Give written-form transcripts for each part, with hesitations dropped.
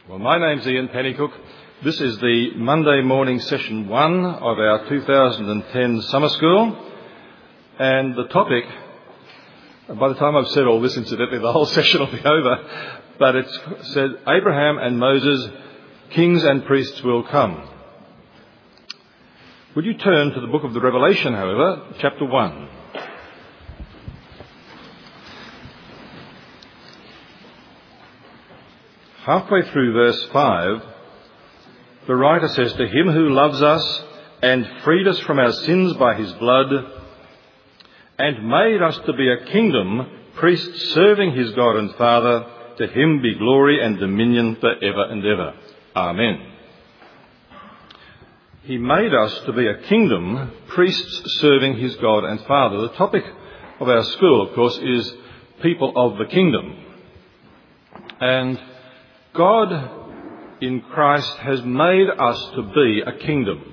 Well, my name's Ian Pennycook. This is the Monday morning session 1 of our 2010 summer school. And the topic, by the time I've said all this, incidentally, the whole session will be over, but it's said, Abraham and Moses, kings and priests will come. Would you turn to the book of the Revelation, however, chapter 1. Halfway through verse 5, the writer says, "To him who loves us and freed us from our sins by his blood and made us to be a kingdom, priests serving his God and Father, to him be glory and dominion for ever and ever. Amen." He made us to be a kingdom, priests serving his God and Father. The topic of our school, of course, is people of the kingdom. And God in Christ has made us to be a kingdom.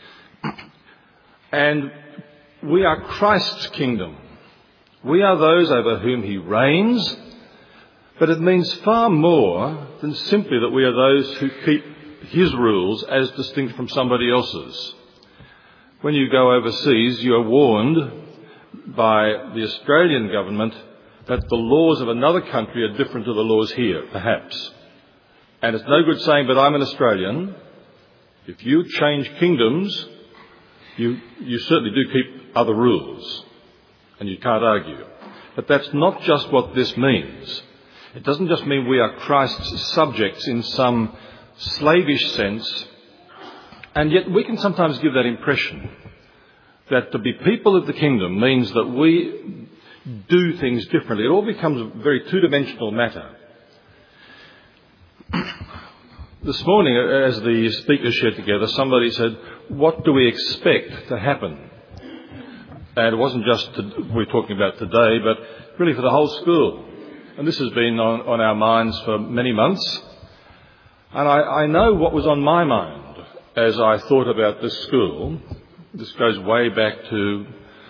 And we are Christ's kingdom. We are those over whom he reigns, but it means far more than simply that we are those who keep his rules as distinct from somebody else's. When you go overseas, you are warned by the Australian government that the laws of another country are different to the laws here, perhaps. And it's no good saying, but I'm an Australian. If you change kingdoms, you certainly do keep other rules, and you can't argue. But that's not just what this means. It doesn't just mean we are Christ's subjects in some slavish sense, and yet we can sometimes give that impression that to be people of the kingdom means that we do things differently. It all becomes a very two-dimensional matter. This morning, as the speakers shared together, somebody said, what do we expect to happen? And it wasn't just we're talking about today, but really for the whole school. And this has been on our minds for many months. And I know what was on my mind as I thought about this school. This goes way back to,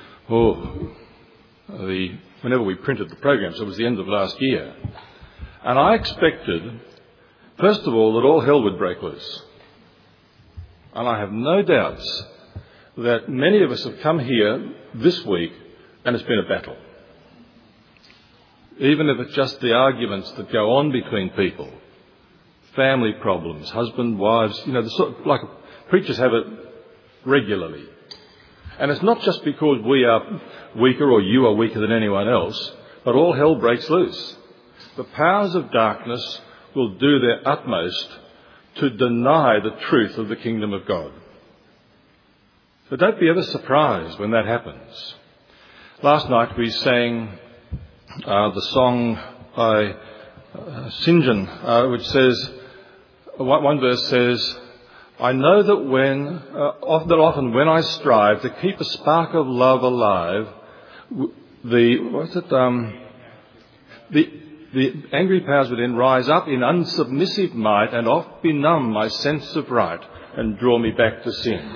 whenever we printed the program, so it was the end of last year. And I expected, first of all, that all hell would break loose. And I have no doubts that many of us have come here this week and it's been a battle. Even if it's just the arguments that go on between people, family problems, husband, wives, like preachers have it regularly. And it's not just because we are weaker or you are weaker than anyone else, but all hell breaks loose. The powers of darkness will do their utmost to deny the truth of the kingdom of God. So don't be ever surprised when that happens. Last night we sang the song by St. John, which says, one verse says, "I know that often when I strive to keep a spark of love alive, the angry powers within rise up in unsubmissive might and oft benumb my sense of right and draw me back to sin."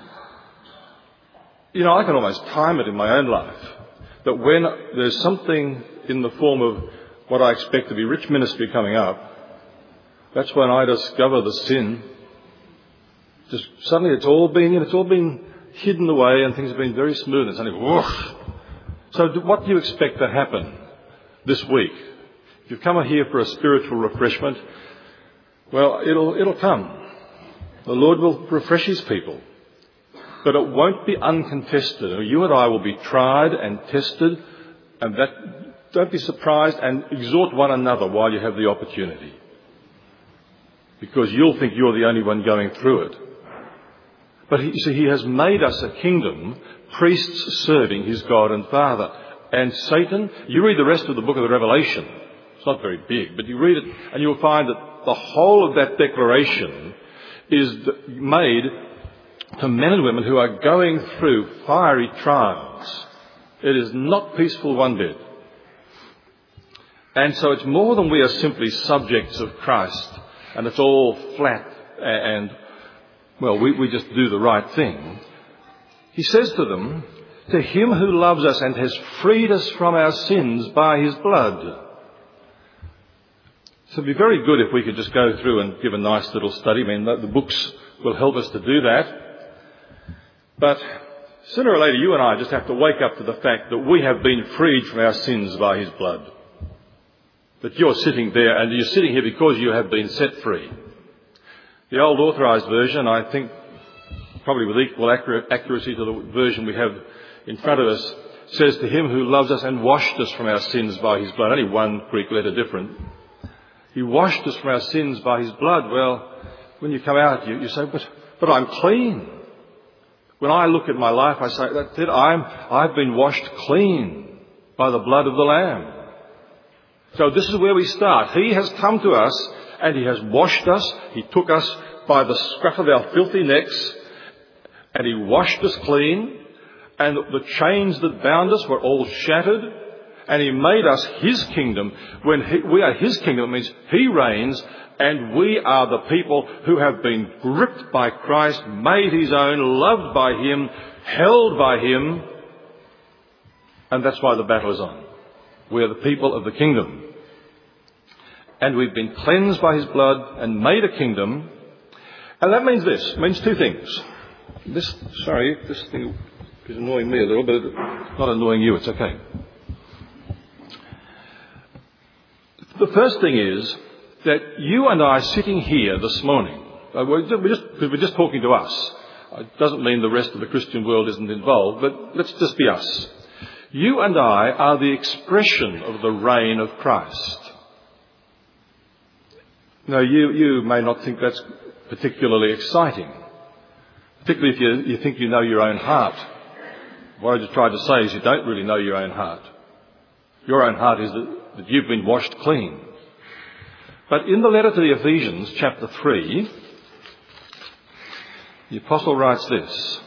I can almost time it in my own life that when there's something in the form of what I expect to be rich ministry coming up, that's when I discover the sin. Just suddenly it's all been hidden away and things have been very smooth and suddenly whoosh. So what do you expect to happen this week? If you've come here for a spiritual refreshment, well, it'll come. The Lord will refresh his people. But it won't be uncontested. You and I will be tried and tested, and don't be surprised, and exhort one another while you have the opportunity. Because you'll think you're the only one going through it. But he has made us a kingdom, priests serving his God and Father. And Satan, you read the rest of the book of the Revelation. It's not very big, but you read it and you'll find that the whole of that declaration is made to men and women who are going through fiery trials. It is not peaceful one bit. And so it's more than we are simply subjects of Christ and it's all flat and, we just do the right thing. He says to them, "To him who loves us and has freed us from our sins by his blood." So it'd be very good if we could just go through and give a nice little study. I mean, the books will help us to do that. But sooner or later, you and I just have to wake up to the fact that we have been freed from our sins by his blood. That you're sitting there, and you're sitting here because you have been set free. The old authorised version, I think, probably with equal accuracy to the version we have in front of us, says, to him who loves us and washed us from our sins by his blood. Only one Greek letter different. He washed us from our sins by his blood. Well, when you come out, you say, but I'm clean. When I look at my life, I say, that's it, I've been washed clean by the blood of the Lamb. So this is where we start. He has come to us and he has washed us. He took us by the scruff of our filthy necks and he washed us clean. And the chains that bound us were all shattered. And he made us his kingdom. When we are his kingdom, it means he reigns. And we are the people who have been gripped by Christ, made his own, loved by him, held by him. And that's why the battle is on. We are the people of the kingdom. And we've been cleansed by his blood and made a kingdom. And that means this. It means two things. This thing is annoying me a little, but it's not annoying you. It's okay. The first thing is that you and I sitting here this morning, we're just talking to us. It doesn't mean the rest of the Christian world isn't involved, but let's just be us. You and I are the expression of the reign of Christ. Now, you may not think that's particularly exciting, particularly if you think you know your own heart. What I just tried to say is you don't really know your own heart. Your own heart is that you've been washed clean. But in the letter to the Ephesians, chapter 3, the apostle writes this.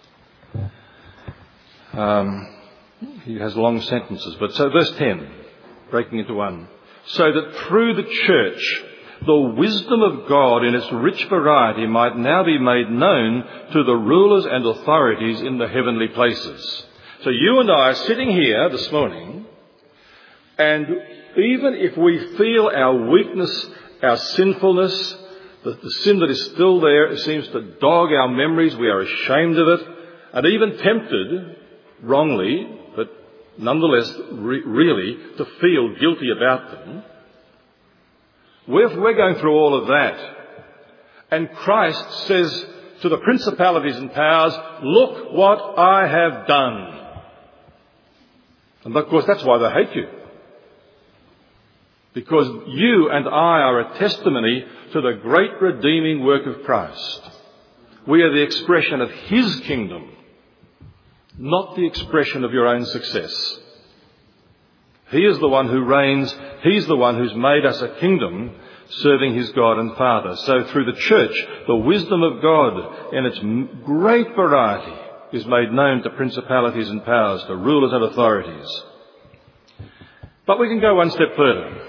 He has long sentences, but so verse 10, breaking into one. So that through the church, the wisdom of God in its rich variety might now be made known to the rulers and authorities in the heavenly places. So you and I are sitting here this morning, and even if we feel our weakness, our sinfulness, the sin that is still there, it seems to dog our memories, we are ashamed of it, and even tempted, wrongly, but nonetheless really, to feel guilty about them. We're going through all of that. And Christ says to the principalities and powers, look what I have done. And of course that's why they hate you. Because you and I are a testimony to the great redeeming work of Christ. We are the expression of his kingdom, not the expression of your own success. He is the one who reigns. He's the one who's made us a kingdom serving his God and Father. So through the church, the wisdom of God in its great variety is made known to principalities and powers, to rulers and authorities. But we can go one step further.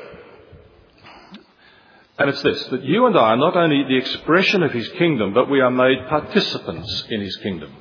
And it's this, that you and I are not only the expression of his kingdom, but we are made participants in his kingdom.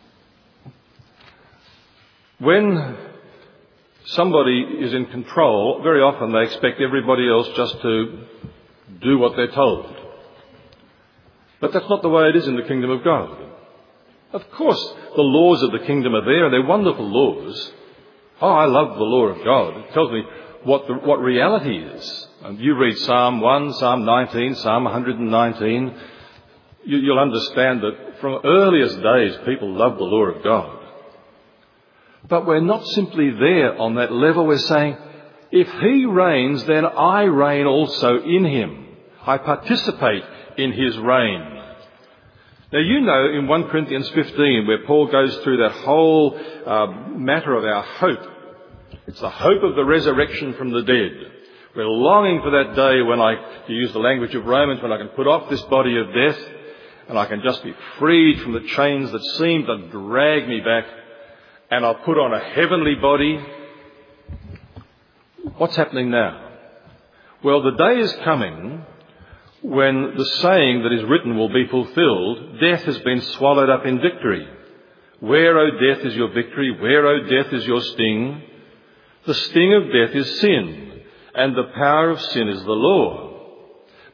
When somebody is in control, very often they expect everybody else just to do what they're told. But that's not the way it is in the kingdom of God. Of course, the laws of the kingdom are there, and they're wonderful laws. Oh, I love the law of God. It tells me what reality is. And you read Psalm 1, Psalm 19, Psalm 119, you'll understand that from earliest days people love the law of God. But we're not simply there on that level. We're saying, if he reigns, then I reign also in him. I participate in his reign. Now, you know in 1 Corinthians 15, where Paul goes through that whole matter of our hope. It's the hope of the resurrection from the dead. We're longing for that day when to use the language of Romans, when I can put off this body of death and I can just be freed from the chains that seem to drag me back, and I'll put on a heavenly body. What's happening now? Well, the day is coming when the saying that is written will be fulfilled, death has been swallowed up in victory. Where, O death, is your victory? Where, O death, is your sting? The sting of death is sin, and the power of sin is the law.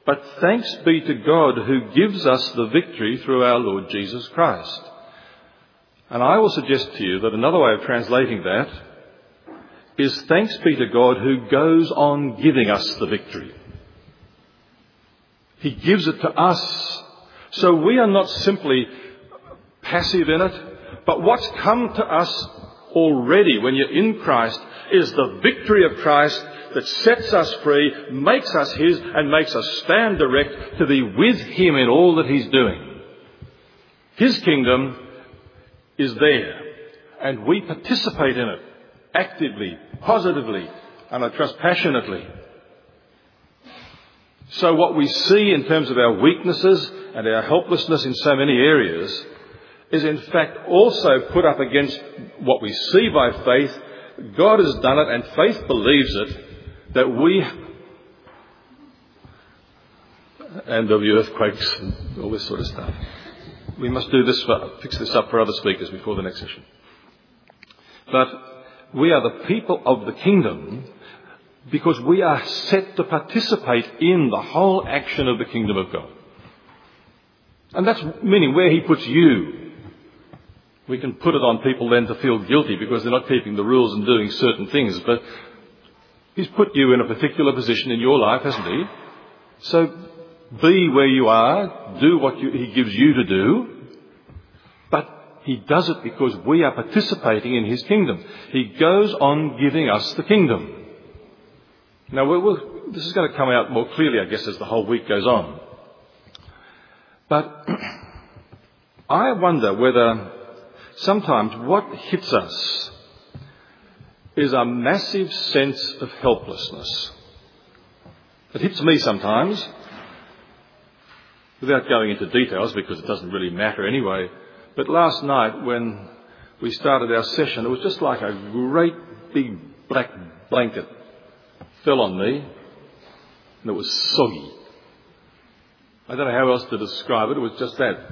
But thanks be to God who gives us the victory through our Lord Jesus Christ. And I will suggest to you that another way of translating that is thanks be to God who goes on giving us the victory. He gives it to us. So we are not simply passive in it, but what's come to us already when you're in Christ is the victory of Christ that sets us free, makes us His, and makes us stand direct to be with Him in all that He's doing. His kingdom is there, and we participate in it actively, positively, and I trust passionately. So what we see in terms of our weaknesses and our helplessness in so many areas is in fact also put up against what we see by faith. God has done it, and faith believes it, that we, and there'll be earthquakes and all this sort of stuff. We must do this, fix this up for other speakers before the next session. But we are the people of the kingdom because we are set to participate in the whole action of the kingdom of God. And that's meaning where He puts you. We can put it on people then to feel guilty because they're not keeping the rules and doing certain things. But He's put you in a particular position in your life, hasn't He? So be where you are, do what He gives you to do. But He does it because we are participating in His kingdom. He goes on giving us the kingdom. Now, this is going to come out more clearly, I guess, as the whole week goes on. But I wonder whether sometimes what hits us is a massive sense of helplessness. It hits me sometimes, without going into details because it doesn't really matter anyway. But last night when we started our session, it was just like a great big black blanket fell on me, and it was soggy. I don't know how else to describe it. It was just that.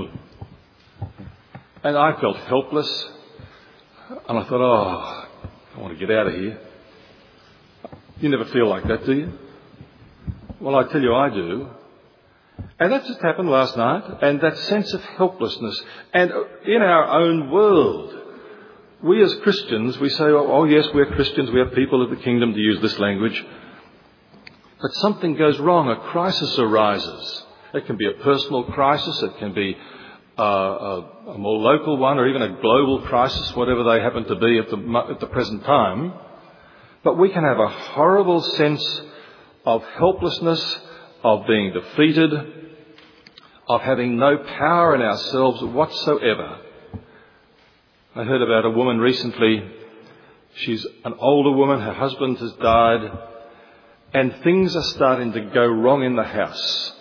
And I felt helpless. And I thought, I want to get out of here. You never feel like that, do you? Well, I tell you, I do. And that just happened last night. And that sense of helplessness. And in our own world, we as Christians, we say, oh yes, we're Christians, we are people of the kingdom, to use this language. But something goes wrong, a crisis arises. It can be a personal crisis, it can be a more local one, or even a global crisis, whatever they happen to be at the present time. But we can have a horrible sense of helplessness, of being defeated, of having no power in ourselves whatsoever. I heard about a woman recently. She's an older woman, her husband has died, and things are starting to go wrong in the house.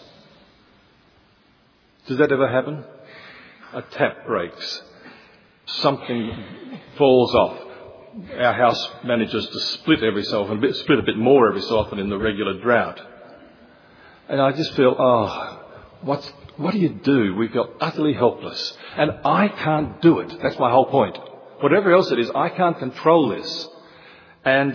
Does that ever happen? A tap breaks. Something falls off. Our house manages to split every so often, split a bit more every so often in the regular drought. And I just feel, what do you do? We feel utterly helpless. And I can't do it. That's my whole point. Whatever else it is, I can't control this. And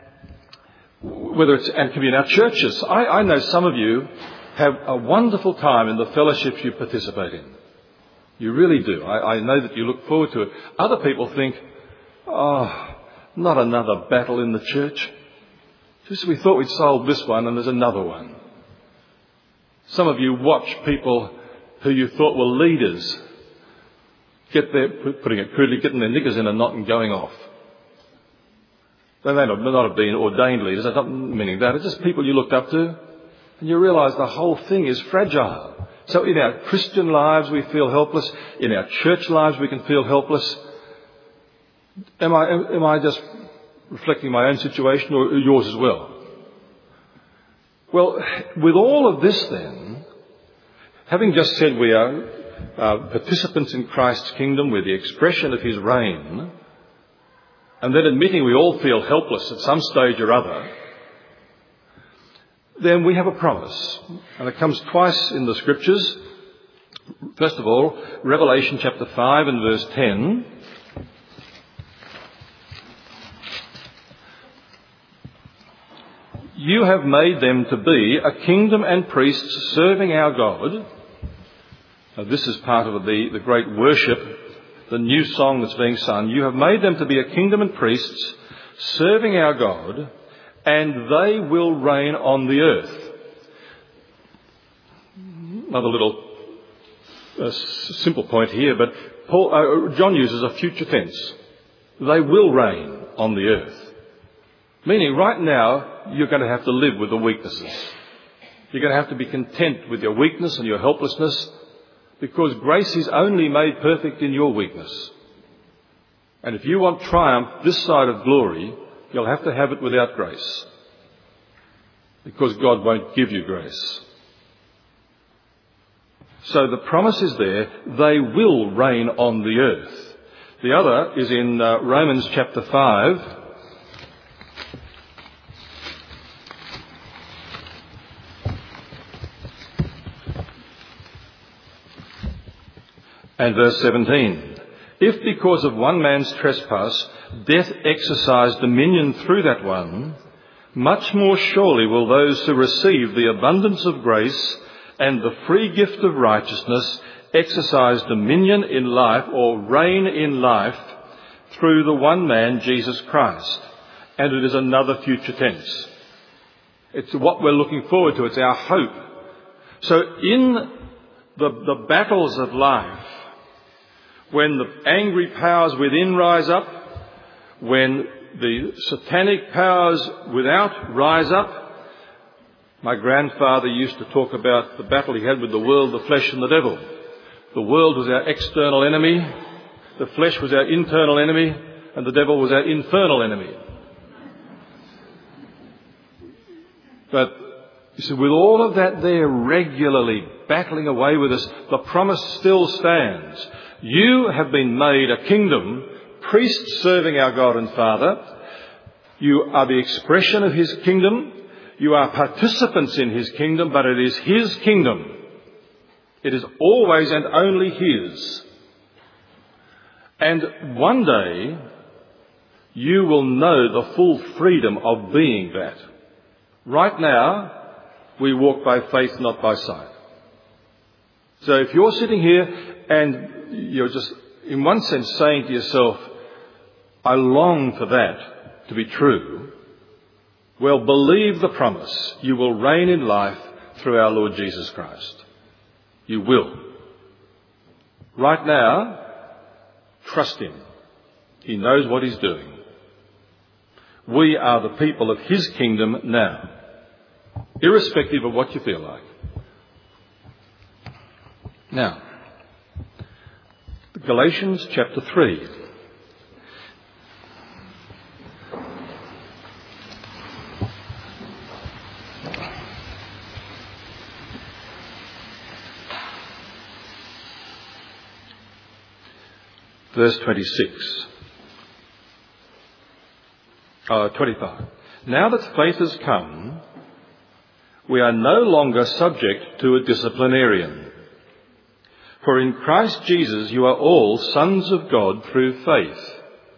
it can be in our churches. I know some of you have a wonderful time in the fellowships you participate in. You really do. I know that you look forward to it. Other people think, not another battle in the church. Just we thought we'd solved this one and there's another one. Some of you watch people who you thought were leaders putting it crudely, getting their knickers in a knot and going off. They may not have been ordained leaders, I'm not meaning that. It's just people you looked up to, and you realise the whole thing is fragile. So in our Christian lives we feel helpless. In our church lives we can feel helpless. Am I just reflecting my own situation or yours as well? Well, with all of this then, having just said we are participants in Christ's kingdom, we're the expression of His reign, and then admitting we all feel helpless at some stage or other, then we have a promise. And it comes twice in the Scriptures. First of all, Revelation chapter 5 and verse 10. you have made them to be a kingdom and priests serving our God. Now, this is part of the great worship, the new song that's being sung. You have made them to be a kingdom and priests serving our God, and they will reign on the earth. Another little simple point here, but John uses a future tense. They will reign on the earth. Meaning right now, you're going to have to live with the weaknesses. You're going to have to be content with your weakness and your helplessness, because grace is only made perfect in your weakness. And if you want triumph this side of glory, you'll have to have it without grace, because God won't give you grace. So the promise is there, they will reign on the earth. The other is in Romans chapter 5. And verse 17. If because of one man's trespass death exercised dominion through that one, much more surely will those who receive the abundance of grace and the free gift of righteousness exercise dominion in life, or reign in life, through the one man, Jesus Christ. And it is another future tense. It's what we're looking forward to. It's our hope. So in the battles of life, when the angry powers within rise up, when the satanic powers without rise up, my grandfather used to talk about the battle he had with the world, the flesh and the devil. The world was our external enemy, the flesh was our internal enemy, and the devil was our infernal enemy. But you see, with all of that there regularly battling away with us, the promise still stands. You have been made a kingdom, priests serving our God and Father. You are the expression of His kingdom. You are participants in His kingdom, but it is His kingdom. It is always and only His. And one day, you will know the full freedom of being that. Right now, we walk by faith, not by sight. So if you're sitting here and you're just, in one sense, saying to yourself, I long for that to be true, well, believe the promise. You will reign in life through our Lord Jesus Christ. You will. Right now, trust Him. He knows what He's doing. We are the people of His kingdom now, irrespective of what you feel like. Now, Galatians chapter 3. Verse 25. Now that faith has come, we are no longer subject to a disciplinarian. For in Christ Jesus you are all sons of God through faith.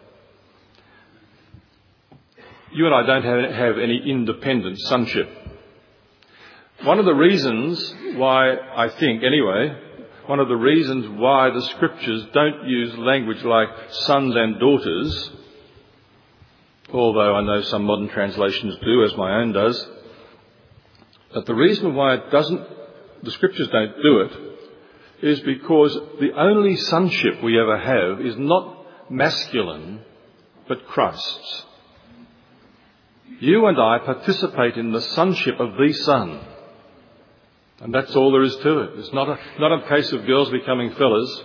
You and I don't have any independent sonship. One of the reasons why, I think anyway, one of the reasons why the Scriptures don't use language like sons and daughters, although I know some modern translations do, as my own does, but the reason why the Scriptures don't do it is because the only sonship we ever have is not masculine, but Christ's. You and I participate in the sonship of the Son. And that's all there is to it. It's not a case of girls becoming fellas.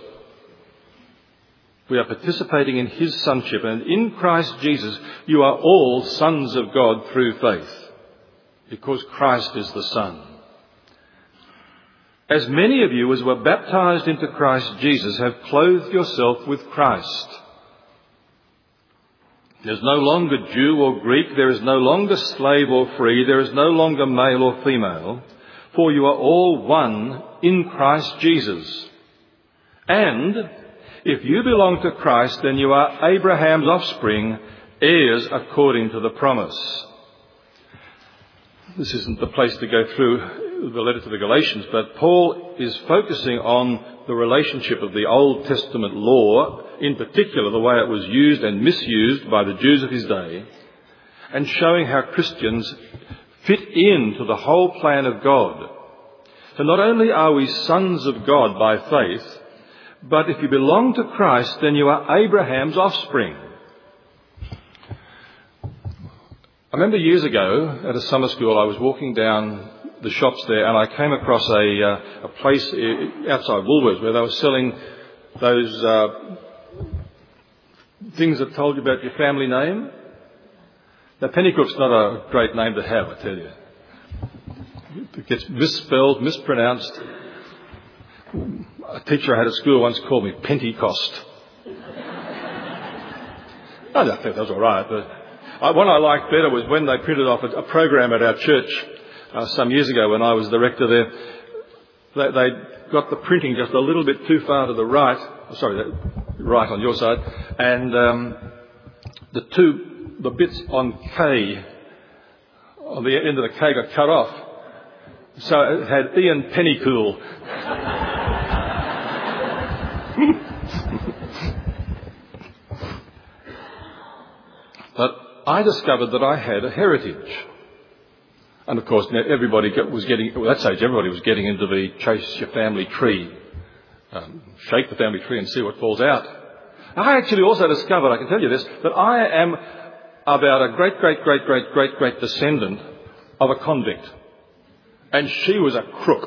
We are participating in His sonship. And in Christ Jesus, you are all sons of God through faith, because Christ is the Son. As many of you as were baptized into Christ Jesus have clothed yourself with Christ. There is no longer Jew or Greek. There is no longer slave or free. There is no longer male or female. For you are all one in Christ Jesus. And if you belong to Christ, then you are Abraham's offspring, heirs according to the promise. this isn't the place to go through the letter to the Galatians, but Paul is focusing on the relationship of the Old Testament law, in particular the way it was used and misused by the Jews of his day, and showing how Christians fit into the whole plan of God. So not only are we sons of God by faith, but if you belong to Christ, then you are Abraham's offspring. I remember years ago at a summer school, I was walking down the shops there and I came across a place outside Woolworths where they were selling those things that told you about your family name. Now, Pennycrook's not a great name to have, I tell you. It gets misspelled, mispronounced. A teacher I had at school once called me Pentecost. I think that was all right, but one I liked better was when they printed off a program at our church some years ago when I was director there. They got the printing just a little bit too far to the right. Right on your side. And the bits on K, on the end of the K got cut off. So it had Ian Pennycool. But I discovered that I had a heritage. And of course, everybody was getting into the chase your family tree, shake the family tree and see what falls out. I actually also discovered, I can tell you this, that I am about a great descendant of a convict. And she was a crook.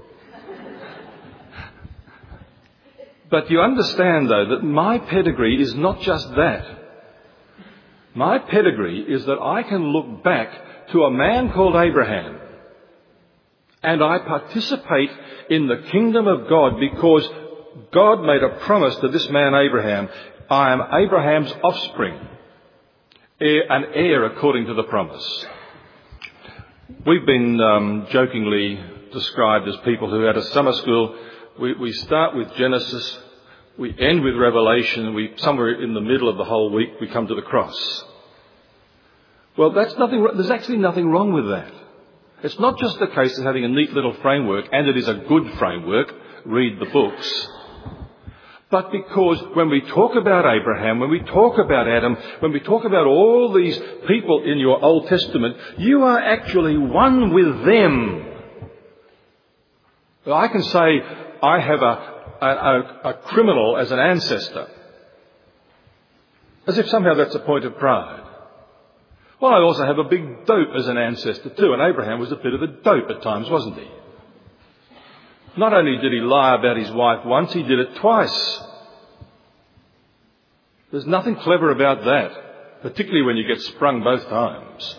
But you understand, though, that my pedigree is not just that. My pedigree is that I can look back to a man called Abraham, and I participate in the kingdom of God because God made a promise to this man Abraham. I am Abraham's offspring, an heir according to the promise. We've been jokingly described as people who at a summer school, we start with Genesis, we end with Revelation, somewhere in the middle of the whole week we come to the cross. Well, there's actually nothing wrong with that. It's not just a case of having a neat little framework, and it is a good framework, read the books. But because when we talk about Abraham, when we talk about Adam, when we talk about all these people in your Old Testament, you are actually one with them. I can say I have a criminal as an ancestor, as if somehow that's a point of pride. Well, I also have a big dope as an ancestor too, and Abraham was a bit of a dope at times, wasn't he? Not only did he lie about his wife once, he did it twice. There's nothing clever about that, particularly when you get sprung both times.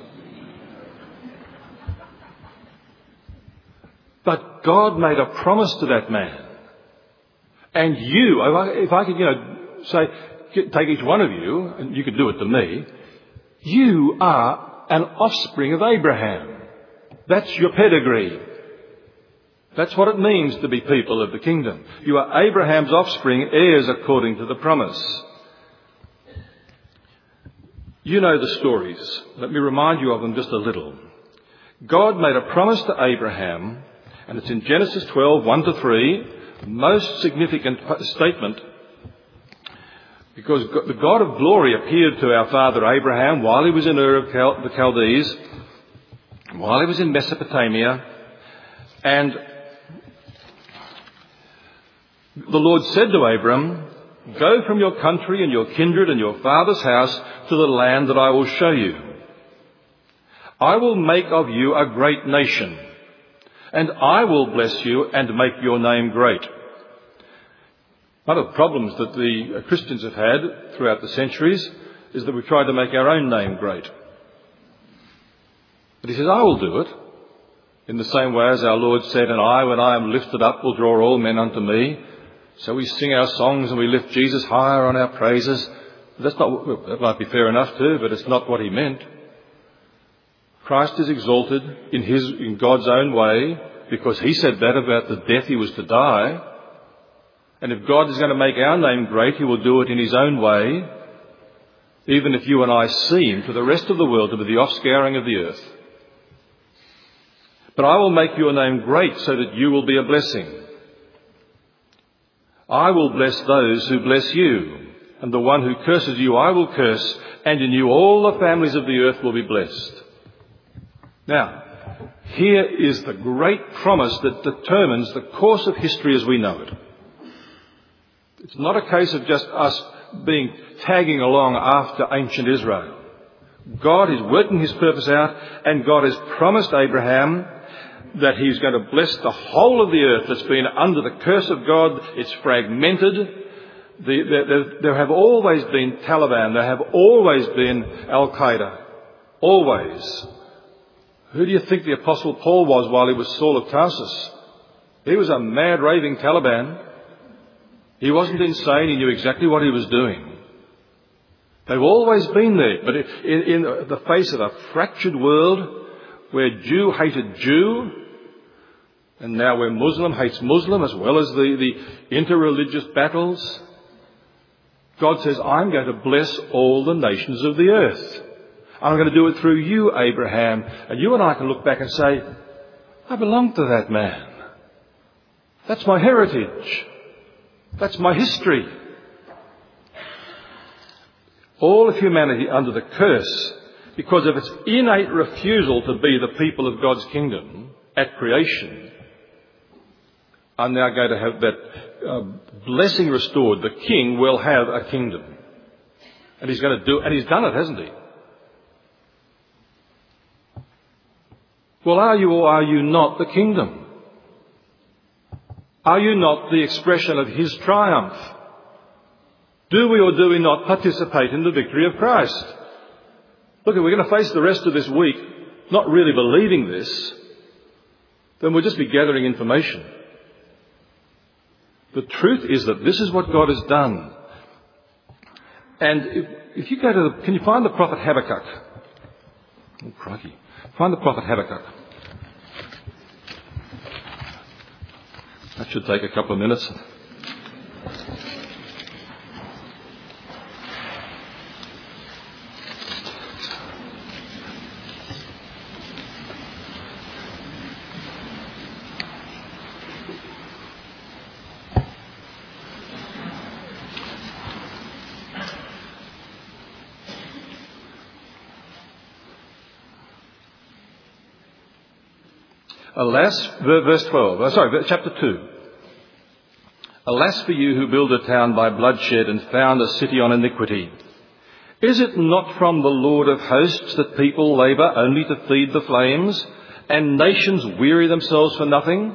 But God made a promise to that man. And you, if I could, say, take each one of you, and you could do it to me, you are an offspring of Abraham. That's your pedigree. That's what it means to be people of the kingdom. You are Abraham's offspring, heirs according to the promise. You know the stories. Let me remind you of them just a little. God made a promise to Abraham, and it's in Genesis 12, 1-3, most significant statement, because the God of glory appeared to our father Abraham while he was in Ur of the Chaldees, while he was in Mesopotamia, and the Lord said to Abram, "Go from your country and your kindred and your father's house to the land that I will show you. I will make of you a great nation, and I will bless you and make your name great." One of the problems that the Christians have had throughout the centuries is that we've tried to make our own name great. But he says, I will do it, in the same way as our Lord said, "And I, when I am lifted up, will draw all men unto me." So we sing our songs and we lift Jesus higher on our praises. That might be fair enough too, but it's not what he meant. Christ is exalted in God's own way, because he said that about the death he was to die. And if God is going to make our name great, he will do it in his own way, even if you and I seem to the rest of the world to be the offscouring of the earth. But I will make your name great so that you will be a blessing. I will bless those who bless you, and the one who curses you I will curse, and in you all the families of the earth will be blessed. Now, here is the great promise that determines the course of history as we know it. It's not a case of just us tagging along after ancient Israel. God is working his purpose out, and God has promised Abraham that he's going to bless the whole of the earth that's been under the curse of God. It's fragmented. There have always been Taliban. There have always been Al-Qaeda. Always. Who do you think the Apostle Paul was while he was Saul of Tarsus? He was a mad, raving Taliban. He wasn't insane. He knew exactly what he was doing. They've always been there. But in the face of a fractured world where Jew hated Jew, and now where Muslim hates Muslim, as well as the interreligious battles, God says, I'm going to bless all the nations of the earth. I'm going to do it through you, Abraham. And you and I can look back and say, I belong to that man. That's my heritage. That's my history. All of humanity under the curse, because of its innate refusal to be the people of God's kingdom at creation, are now going to have that blessing restored. The king will have a kingdom. And he's going to do, and he's done it, hasn't he? Well, are you or are you not the kingdom? Are you not the expression of his triumph? Do we or do we not participate in the victory of Christ? Look, if we're going to face the rest of this week not really believing this, then we'll just be gathering information. The truth is that this is what God has done. And if you go to can you find the prophet Habakkuk? Oh, crikey. Find the prophet Habakkuk. That should take a couple of minutes. Alas, verse 12, chapter 2. Alas for you who build a town by bloodshed and found a city on iniquity. Is it not from the Lord of hosts that people labour only to feed the flames, and nations weary themselves for nothing?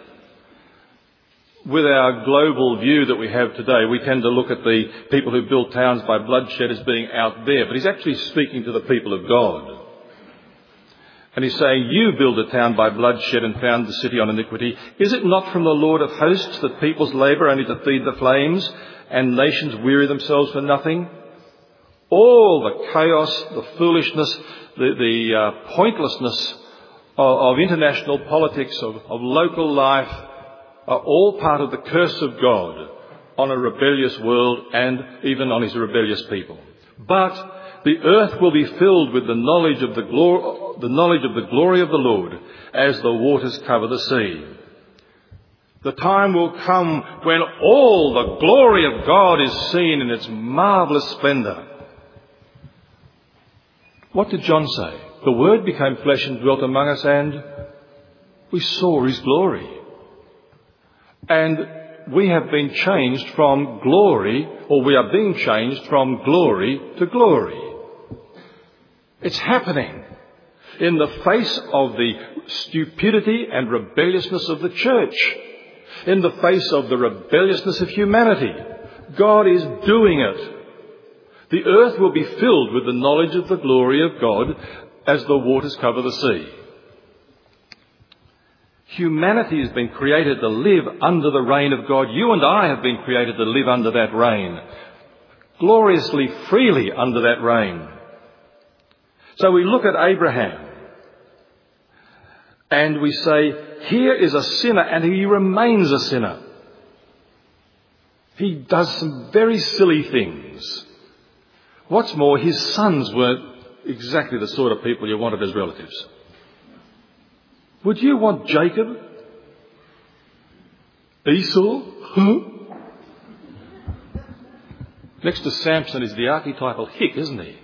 With our global view that we have today, we tend to look at the people who build towns by bloodshed as being out there, but he's actually speaking to the people of God. And he's saying, you build a town by bloodshed and found the city on iniquity. Is it not from the Lord of hosts that peoples labour only to feed the flames, and nations weary themselves for nothing? All the chaos, the foolishness, the pointlessness of international politics, of local life, are all part of the curse of God on a rebellious world and even on his rebellious people. But the earth will be filled with the knowledge of the glory of the Lord as the waters cover the sea. The time will come when all the glory of God is seen in its marvellous splendour. What did John say? The Word became flesh and dwelt among us, and we saw his glory. And we have been changed from glory, or we are being changed from glory to glory. It's happening in the face of the stupidity and rebelliousness of the church, in the face of the rebelliousness of humanity. God is doing it. The earth will be filled with the knowledge of the glory of God as the waters cover the sea. Humanity has been created to live under the reign of God. You and I have been created to live under that reign, gloriously, freely under that reign. So we look at Abraham and we say, here is a sinner, and he remains a sinner. He does some very silly things. What's more, his sons weren't exactly the sort of people you wanted as relatives. Would you want Jacob? Esau? Huh? Next to Samson is the archetypal hick, isn't he?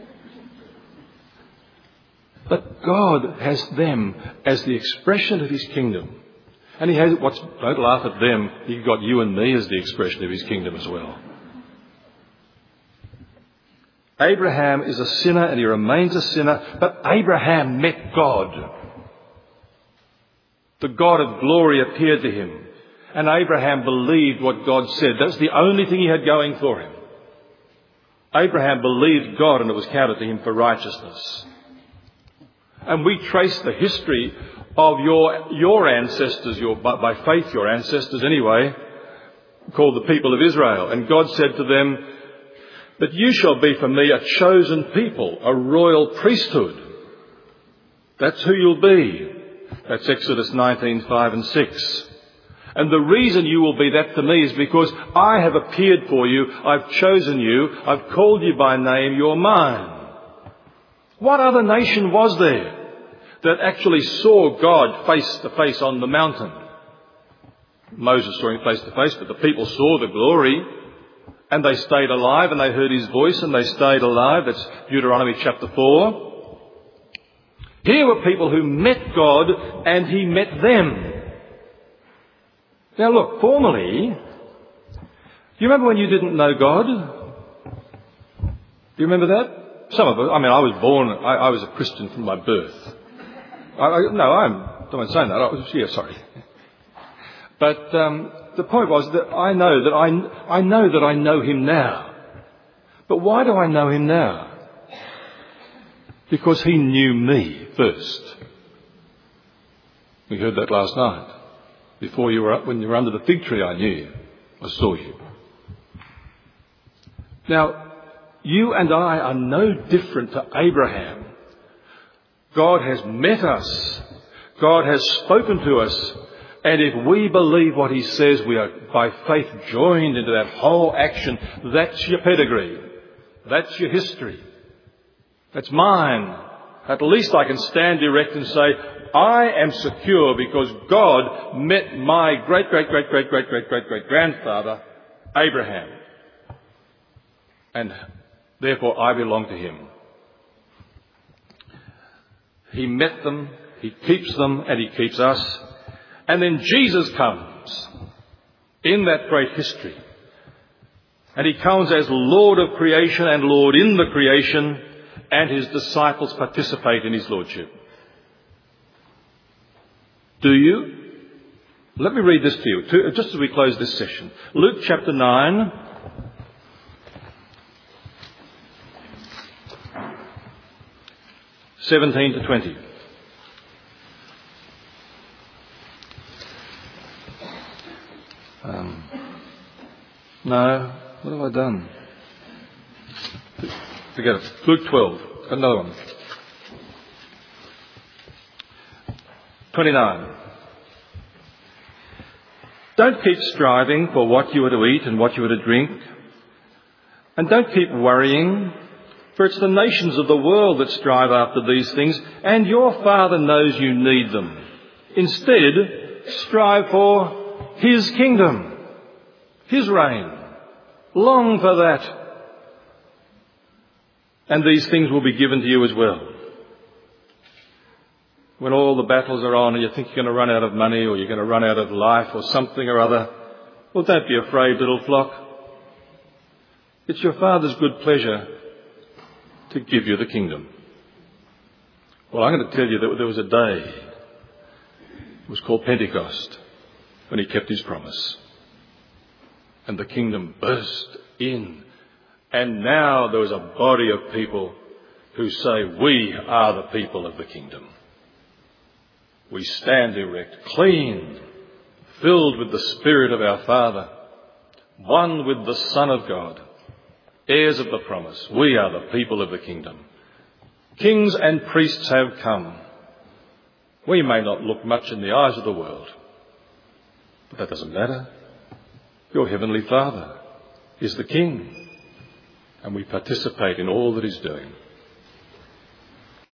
But God has them as the expression of his kingdom. And he has, don't laugh at them, he's got you and me as the expression of his kingdom as well. Abraham is a sinner and he remains a sinner, but Abraham met God. The God of glory appeared to him, and Abraham believed what God said. That's the only thing he had going for him. Abraham believed God, and it was counted to him for righteousness. And we trace the history of your ancestors, by faith your ancestors anyway, called the people of Israel. And God said to them, "But you shall be for me a chosen people, a royal priesthood." That's who you'll be. That's Exodus 19:5 and 6. And the reason you will be that to me is because I have appeared for you, I've chosen you, I've called you by name, you're mine. What other nation was there that actually saw God face to face on the mountain? Moses saw him face to face, but the people saw the glory and they stayed alive and they heard his voice and they stayed alive. That's Deuteronomy chapter 4. Here were people who met God and he met them. Now look, formerly, you remember when you didn't know God? Do you remember that? Some of us, I mean, I was a Christian from my birth. I'm not saying that. Sorry. But the point was that I know that I know him now. But why do I know him now? Because he knew me first. We heard that last night. When you were under the fig tree, I knew you. I saw you. Now, you and I are no different to Abraham. God has met us. God has spoken to us. And if we believe what he says, we are by faith joined into that whole action. That's your pedigree. That's your history. That's mine. At least I can stand erect and say, I am secure because God met my great-great-great-great-great-great-great-great-grandfather, Abraham. And therefore I belong to him. He met them, he keeps them, and he keeps us. And then Jesus comes in that great history. And he comes as Lord of creation and Lord in the creation, and his disciples participate in his lordship. Do you? Let me read this to you, just as we close this session. Luke chapter 9. (17 to 20). No, what have I done? Forget it. Luke 12. Another one. 29. Don't keep striving for what you are to eat and what you are to drink. And don't keep worrying, for it's the nations of the world that strive after these things, and your Father knows you need them. Instead, strive for his kingdom, his reign. Long for that. And these things will be given to you as well. When all the battles are on and you think you're going to run out of money or you're going to run out of life or something or other, well, don't be afraid, little flock. It's your Father's good pleasure to give you the kingdom. Well, I'm going to tell you that there was a day, it was called Pentecost, when he kept his promise. And the kingdom burst in. And now there is a body of people who say, we are the people of the kingdom. We stand erect, clean, filled with the Spirit of our Father, one with the Son of God, heirs of the promise. We are the people of the kingdom. Kings and priests have come. We may not look much in the eyes of the world, but that doesn't matter. Your Heavenly Father is the King, and we participate in all that he's doing.